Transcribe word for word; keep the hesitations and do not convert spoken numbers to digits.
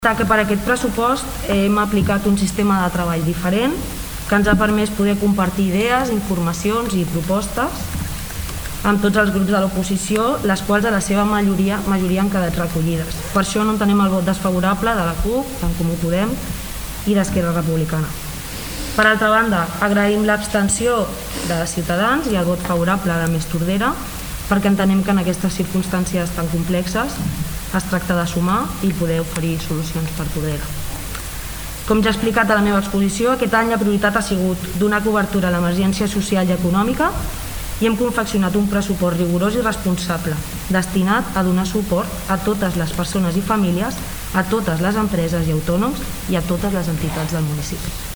que per aquest pressupost hem aplicat un sistema de treball diferent que ens ha permès poder compartir idees, informacions i propostes amb tots els grups de l'oposició, les quals a la seva majoria, majoria han quedat recollides. Per això no entenem el vot desfavorable de la CUP, d'en Comú Podem i d'Esquerra Republicana. Per altra banda, agraïm l'abstenció de Ciutadans i el vot favorable de Més Tordera, perquè entenem que en aquestes circumstàncies tan complexes es tracta de sumar i poder oferir solucions per Tordera. Com ja he explicat a la meva exposició, aquest any la prioritat ha sigut donar cobertura a l'emergència social i econòmica i hem confeccionat un pressupost rigorós i responsable, destinat a donar suport a totes les persones i famílies, a totes les empreses i autònoms i a totes les entitats del municipi.